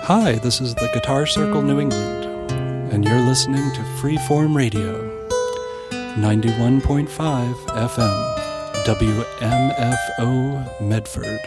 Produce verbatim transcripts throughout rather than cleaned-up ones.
Hi, this is the Guitar Circle New England, and you're listening to Freeform Radio, ninety-one point five F M, W M F O Medford.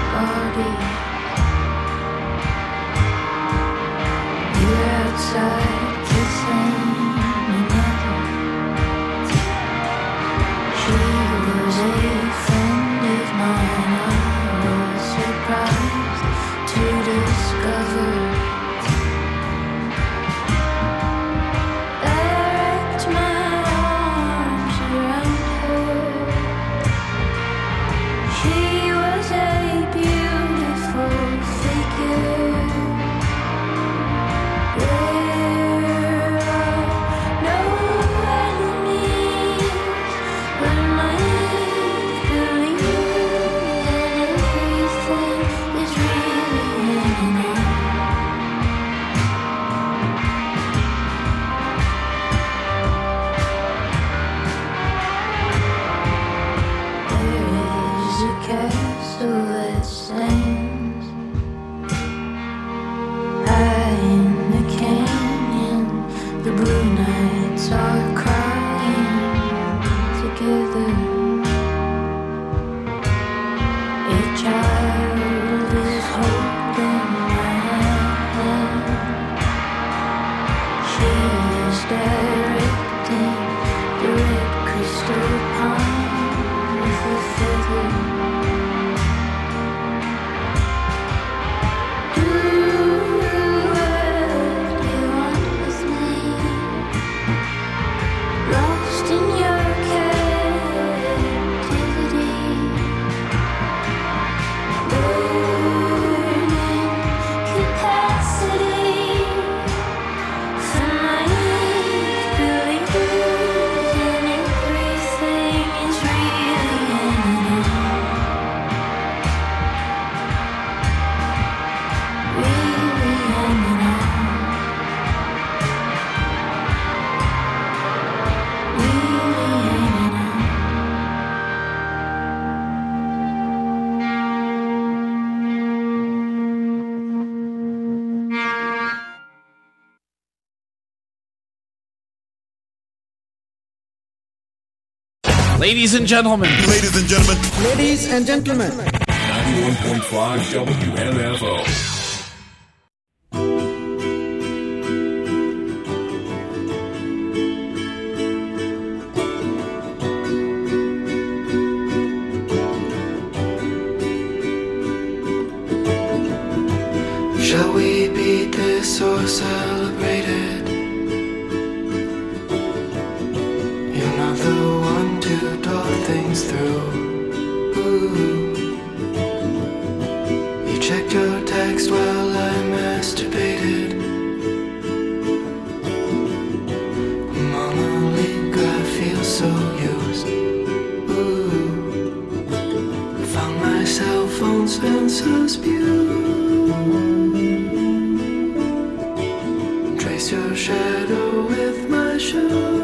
body. You're outside kissing another. She was a friend of mine. I was surprised to discover. I wrapped my arms around her. She was a beautiful figure. There are no enemies but my belief that everything is really enough. There is a castle that stands high in the canyon. The blue nights are crying together. A child is holding my hand. She is directing the red crystal palm with a feather. Do what you want with me, lost in your captivity, burning capacity for my belief in everything is really enough. Really enough. Really enough. Ladies and gentlemen, Ladies and gentlemen, Ladies and gentlemen, ninety-one point five W M F O. Shall we beat this or celebrate it? You're not the one to talk things through. Ooh. You checked your text while I masturbated. Mama League, I feel so used. Ooh. Found myself on Spencer's Pew. Trace your shadow with my shoe.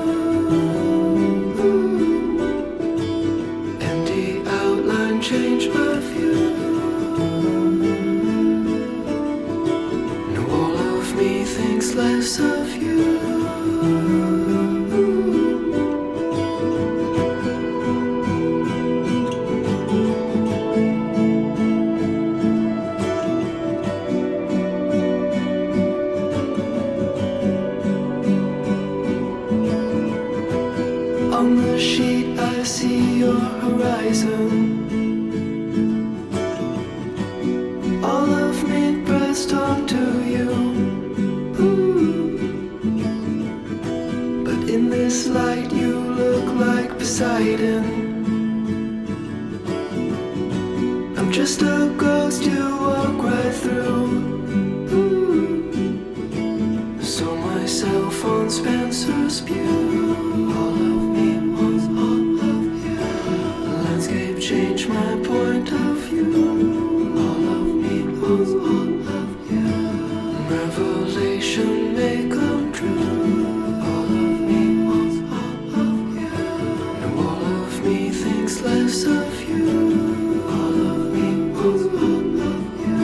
Empty outline, change my view. Now all of me thinks less of you. On the sheet I see your horizon. All of me pressed onto you. Ooh. But in this light you look like Poseidon. I'm just a ghost you walk right through. Ooh. Saw myself on Spencer's Pew. All of me was all of you. The landscape changed my point of view. All of me was all of you. Revelation may come true. All of me was all of you. Now all of me thinks less of you. All of me was all of you.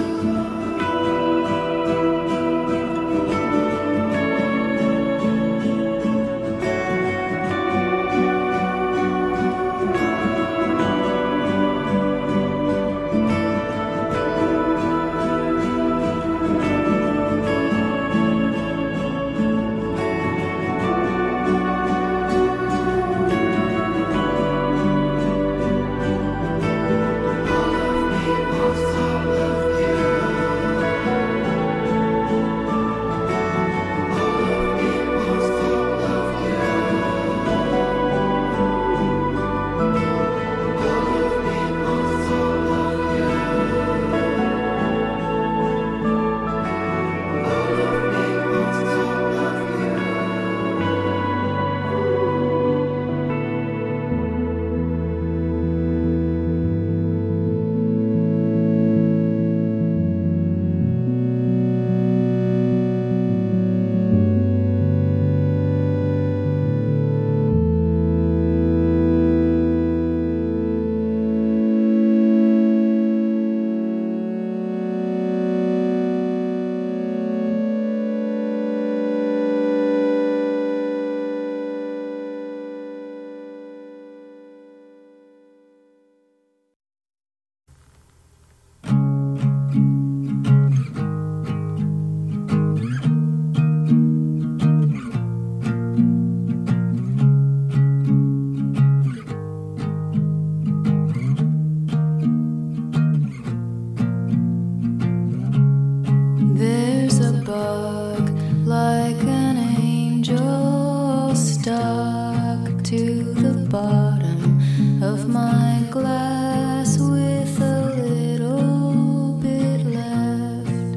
glass with a little bit left.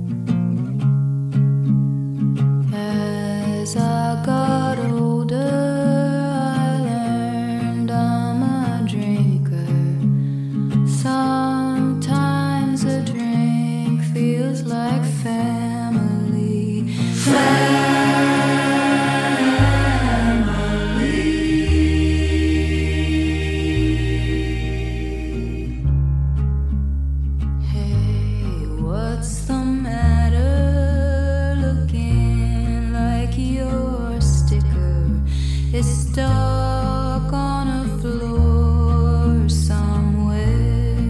As I got older, I learned I'm a drinker. Sometimes a drink feels like family. It's stuck on a floor somewhere.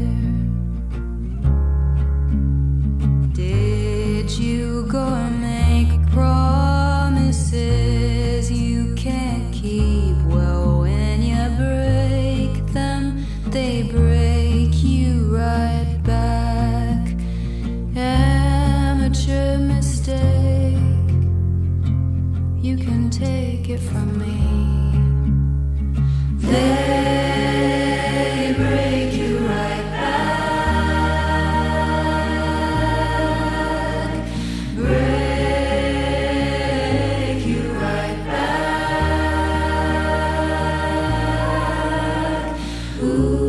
Did you go and make promises you can't keep? Well, when you break them, they break you right back. Amateur mistake. You can take it from me. They break you right back. Break you right back. Ooh.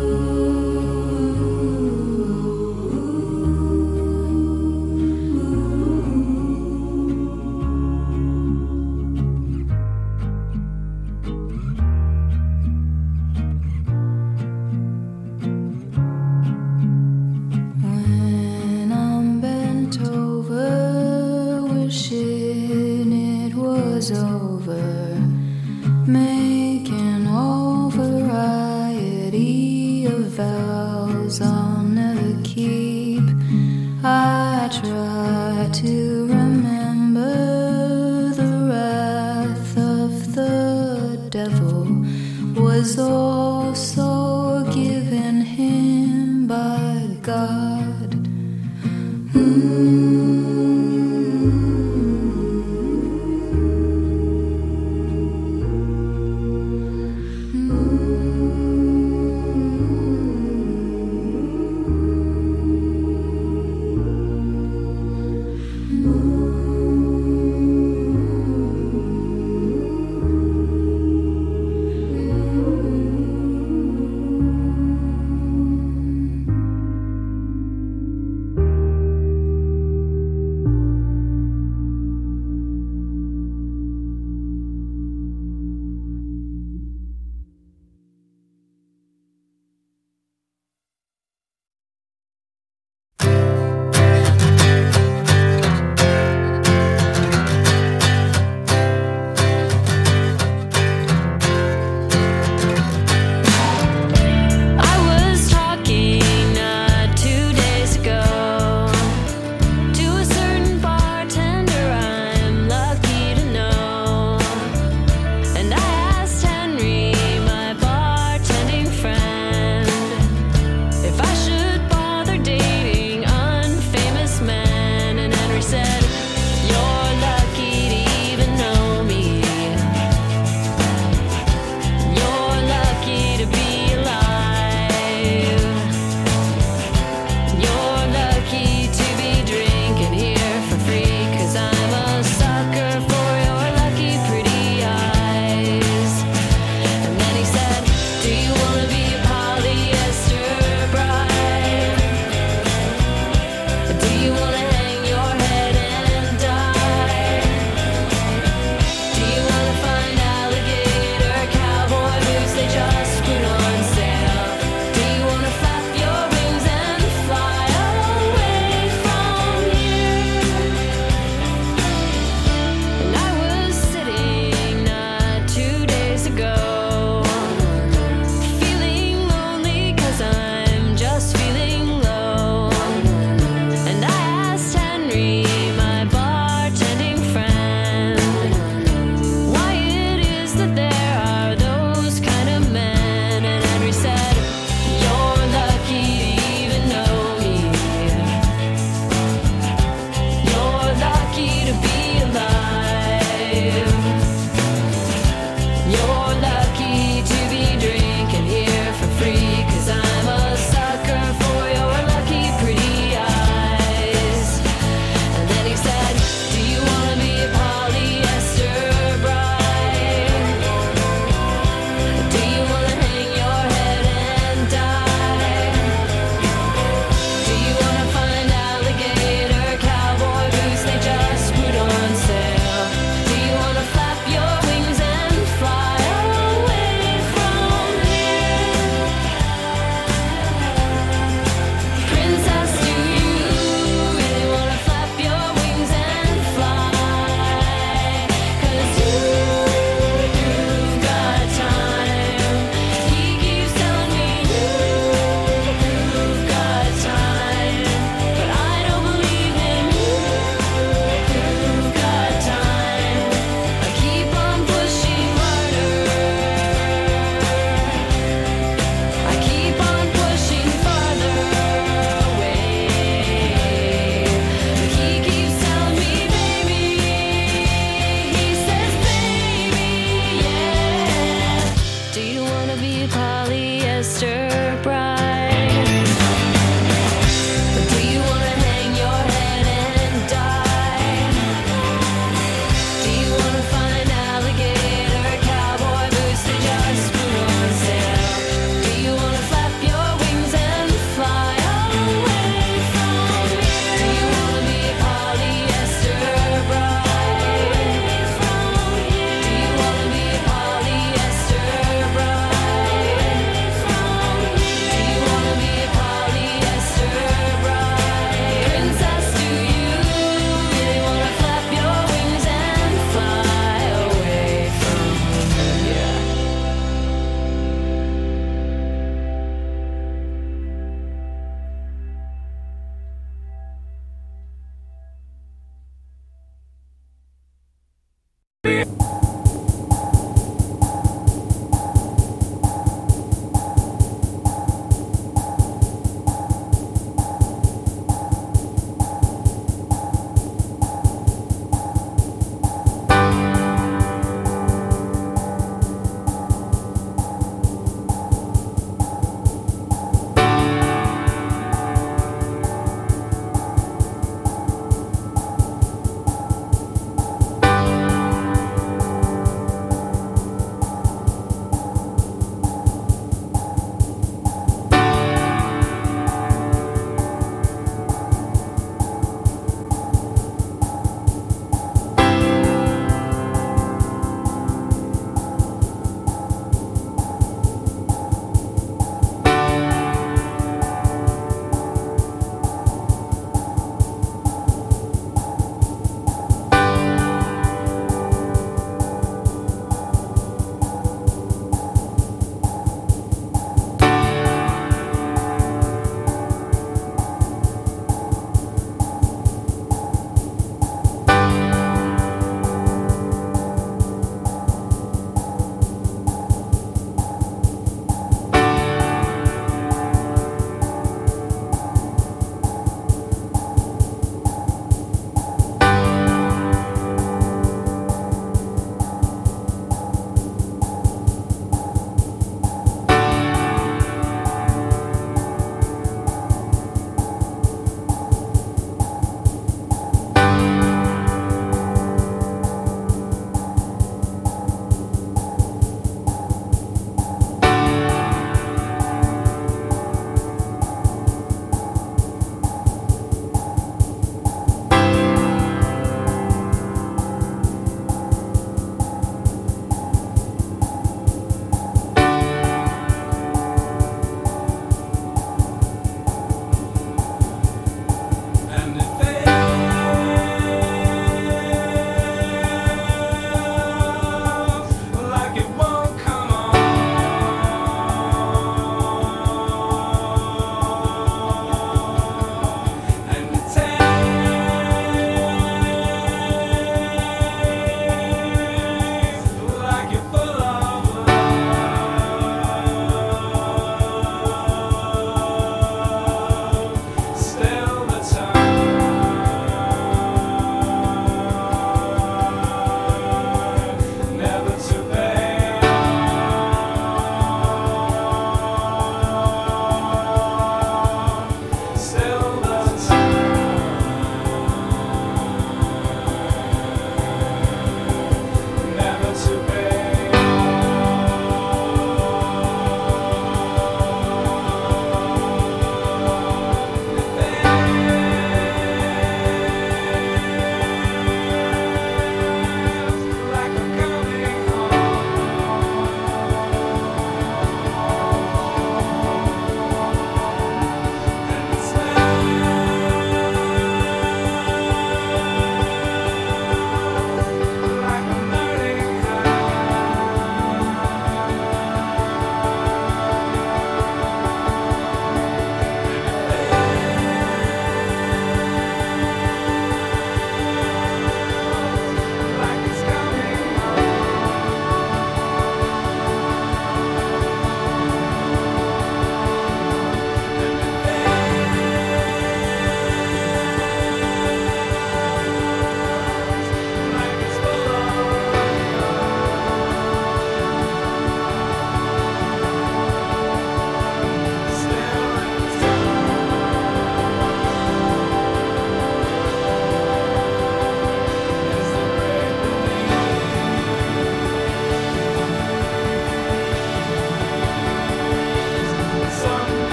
Over, making all variety of vows I'll never keep. I try to remember the wrath of the devil was also given him by God. Mm.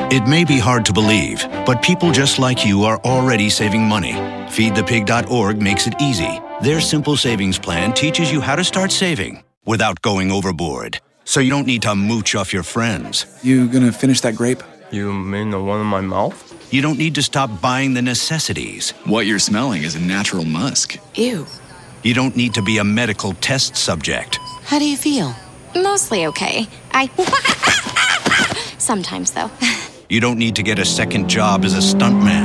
It may be hard to believe, but people just like you are already saving money. feed the pig dot org makes it easy. Their simple savings plan teaches you how to start saving without going overboard. So you don't need to mooch off your friends. You gonna finish that grape? You mean the one in my mouth? You don't need to stop buying the necessities. What you're smelling is a natural musk. Ew. You don't need to be a medical test subject. How do you feel? Mostly okay. I... Sometimes, though. You don't need to get a second job as a stuntman.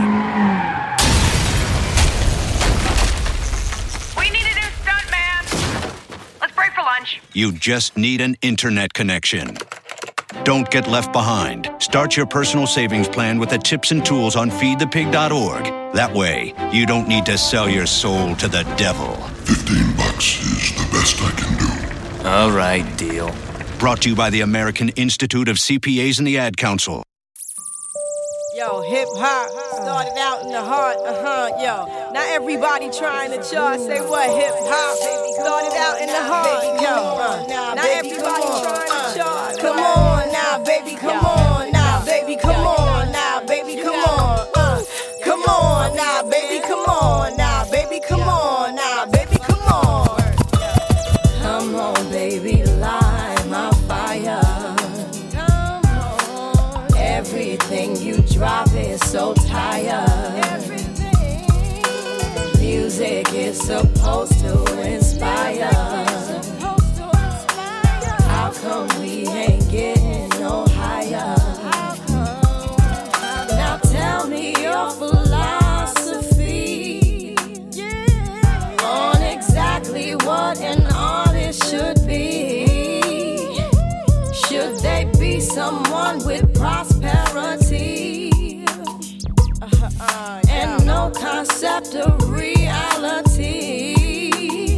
We need a new stuntman. Let's break for lunch. You just need an internet connection. Don't get left behind. Start your personal savings plan with the tips and tools on feed the pig dot org. That way, you don't need to sell your soul to the devil. Fifteen bucks is the best I can do. All right, deal. Brought to you by the American Institute of C P As and the Ad Council. Yo, hip hop started out in the heart, uh huh, yo. Now everybody trying to chart, say what hip hop started out in the heart, yo. Uh, now everybody trying to chart. Come on now, baby, come on now, baby, come on now, baby, come on. Uh, come on now, baby, come on now, baby, come on now, baby, come on. Come on, baby, light my fire. Everything you drop is so tired. Everything. Music is supposed to inspire. Supposed to inspire. How come we ain't getting no higher? How come? Now tell me your philosophy, yeah, on exactly what an artist should be. Should they be someone with prosperity uh, uh, and no concept of reality?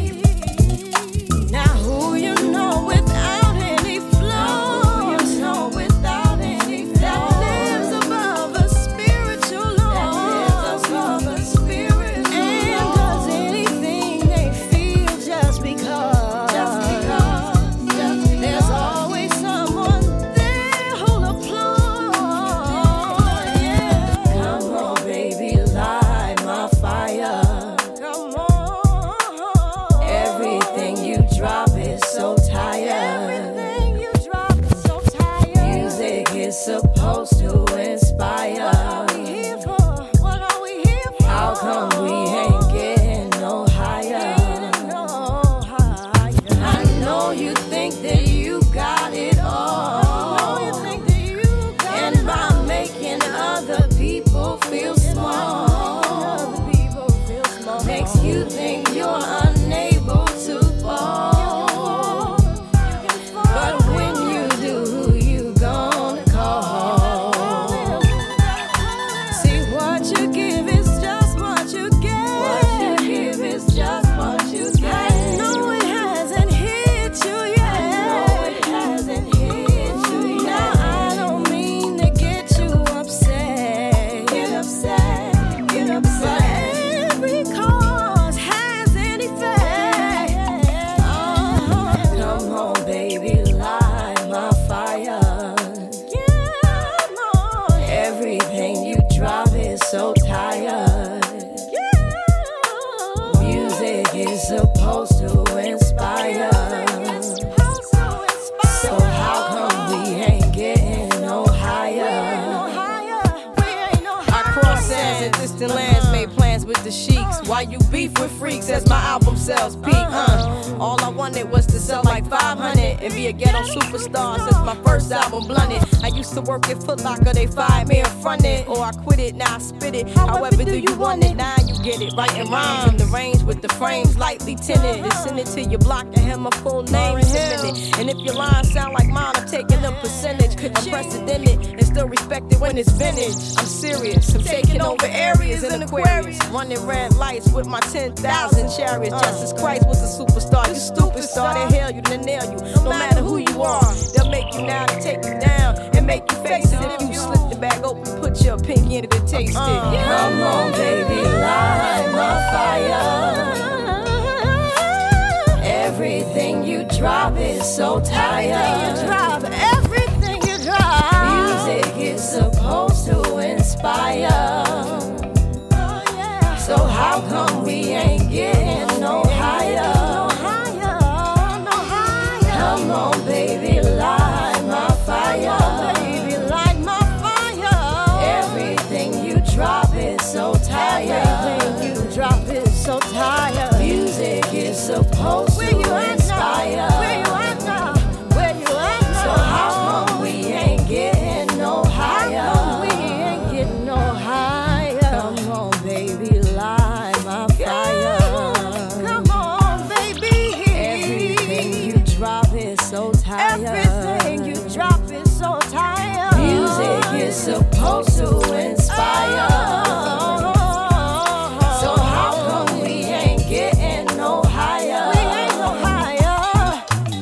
Now who you know without any flow? Who you know without any flow? That lives above a spiritual law. That lives above a spiritual and law. Does anything they feel just because. Just because. Just because. There's always someone there who'll applaud. Yeah. Come on, baby, light my fire. Come on. Everything you drop is so tired. Everything you drop is so tired. Music is supposed to inspire. What are we here for? What are we here for? How come we ain't getting no higher? Getting no higher. I know you think that you got it all. I know you think that you got and it by all. Making other people feel small, other people feel small, makes you think you're unable to fall. But when you do, who you gonna call? See, what you give is just what you get. What you give is just what you get. I know it hasn't hit you yet. I know it hasn't hit you yet. Now I don't mean to get you upset. Get upset. Get upset. But every cause has an effect. Oh, come on, baby, light my fire. Come on. Everything you drop is so tired. Music is supposed to inspire. So how come we ain't getting no higher? I cross sands and distant lands, made plans with the sheiks. Why you beef with freaks as my album sells peak? Uh, all I wanted was to sell like five hundred and be a ghetto superstar since my first album blunted. I used to work at Foot Locker, they fired me in front it, or I quit it, now I spit it. However do you want it? Now you get it. Writing rhymes in the range with the frames lightly tinted. And send it to your block and have my full name in a minute. And if your lines sound like mine, I'm taking a percentage. Unprecedented and still respected when it's vintage. I'm serious, I'm taking over areas in Aquarius. Running red lights with my ten thousand chariots. Justice Christ was a superstar. You stupid star, they hail you, they nail you. No matter who you are, they'll make you now to take you down and make you face it. If you slip the bag open, put your pinky into the taste it. Uh, come on, baby, light my fire. Everything you drop is so tired. Everything you drop, everything you drop. Music is supposed how come we ain't getting no higher? No higher, no higher. Come on, baby, light my fire. Come on, baby, light my fire. Everything you drop is so tired. Everything you drop is so tired. Music is supposed Where to you inspire. Where you at now? Where you at now? So how come we ain't getting no higher? How come we ain't getting no higher? Come on, baby, light my fire. Come on, baby. Everything you drop is so tired. Everything you drop is so tired. Music is supposed to inspire. So how come we ain't getting no higher? We ain't no higher.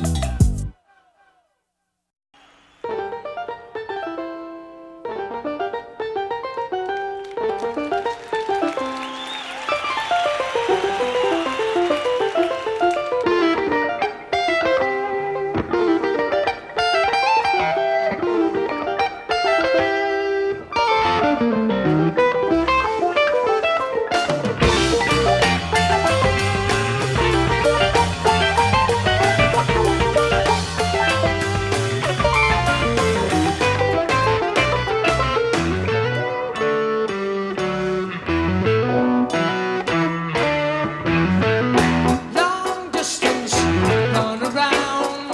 Long distance, gone around.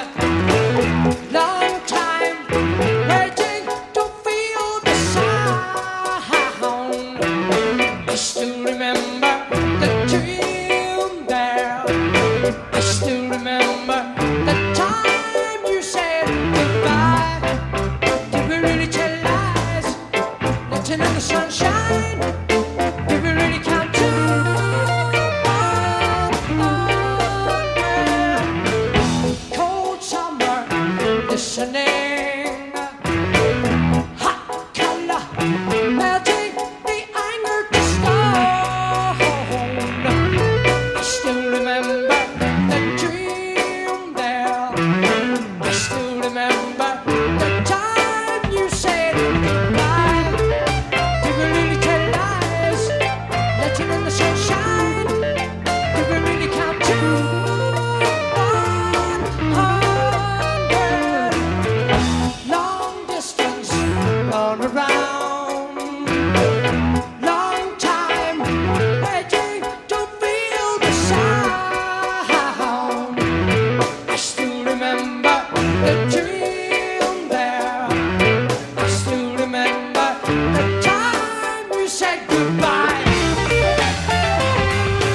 Long time, waiting to feel the sound. I still remember the dream there. I still remember the time you said goodbye. Did we really tell lies? Nothing in the sunshine. Did we really count to cold summer, listening, hot color, melting the anger to stone. I still remember the dream there. I still remember the time you said goodbye. Did we really tell lies? Letting in the sunshine. Did we really count to long distance, all around. Long time, waiting to feel the sound. I still remember the dream there. I still remember the time you said goodbye.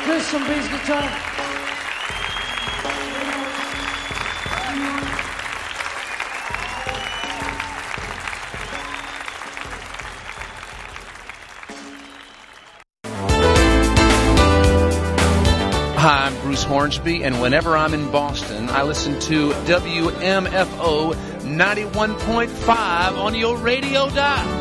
Chris on bass guitar. Hi, I'm Bruce Hornsby, and whenever I'm in Boston, I listen to W M F O ninety-one point five on your radio dial.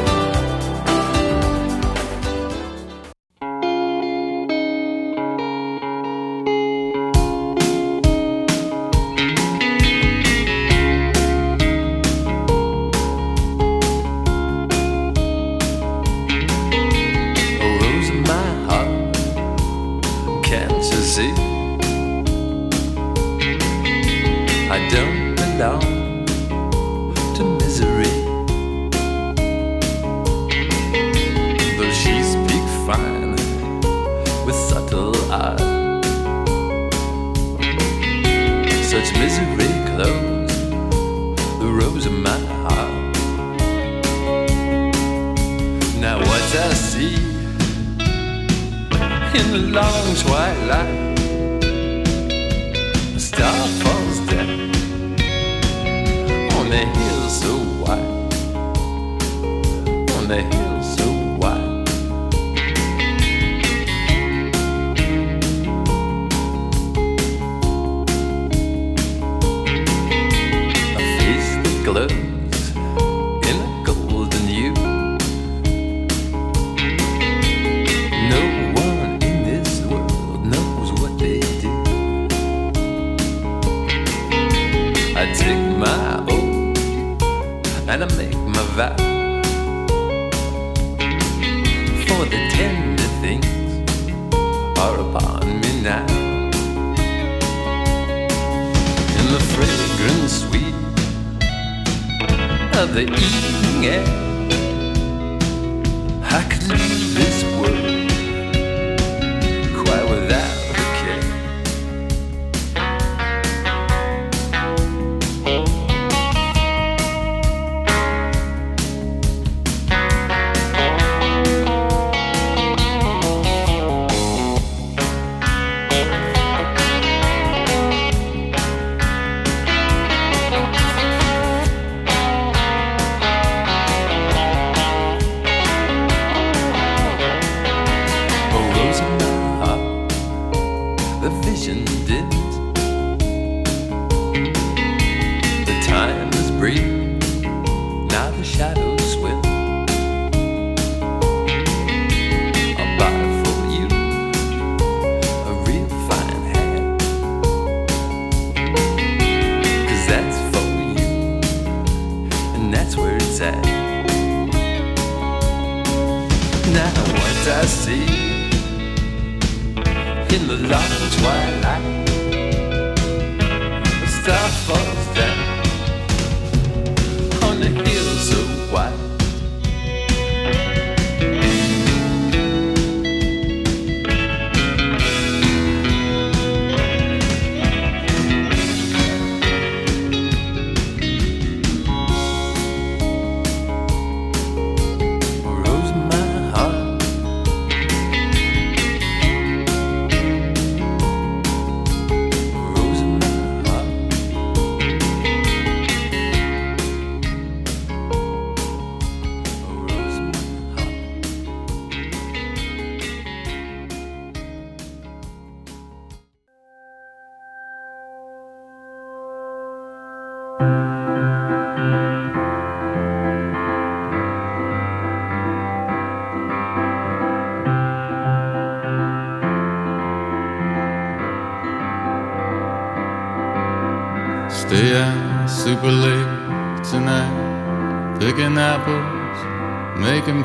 Stay out super late tonight, picking apples, making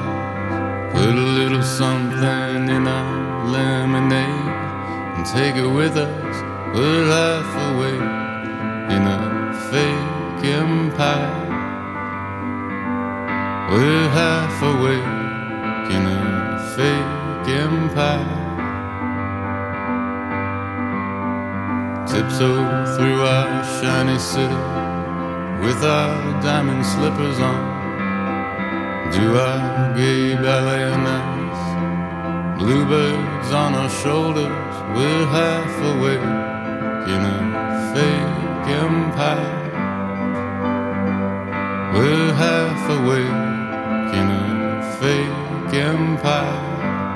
pies. Put a little something in our lemonade and take it with us. We're half awake in a fake empire. We're half awake in a fake empire. Tiptoe through our shiny city with our diamond slippers on. Do our gay ballet nights, bluebirds on our shoulders, we're half awake in a fake empire. We're half awake in a fake empire.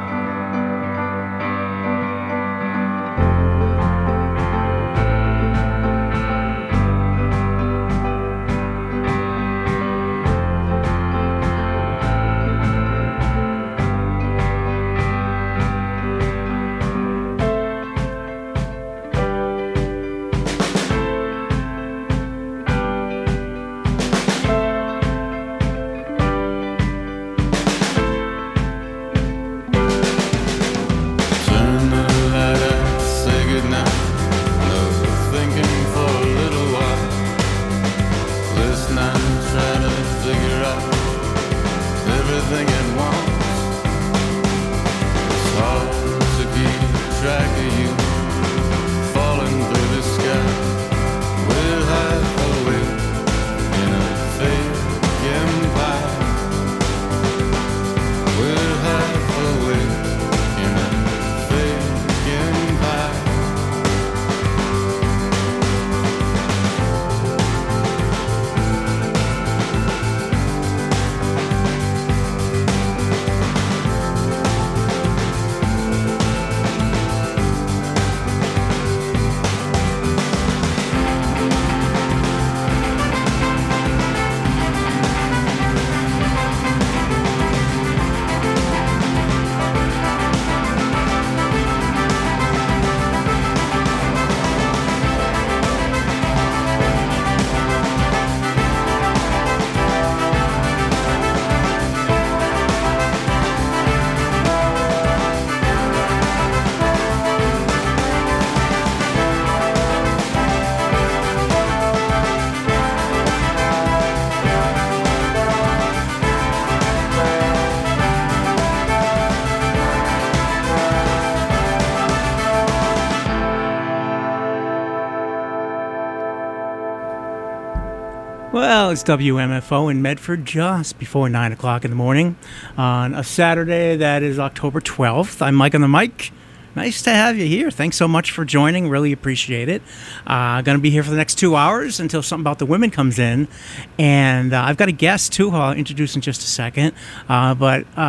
Well, it's W M F O in Medford just before nine o'clock in the morning on a Saturday that is October twelfth. I'm Mike on the mic. Nice to have you here. Thanks so much for joining. Really appreciate it. I'm uh, going to be here for the next two hours until Something About the Women comes in. And uh, I've got a guest, too, who I'll introduce in just a second. Uh, but... Uh,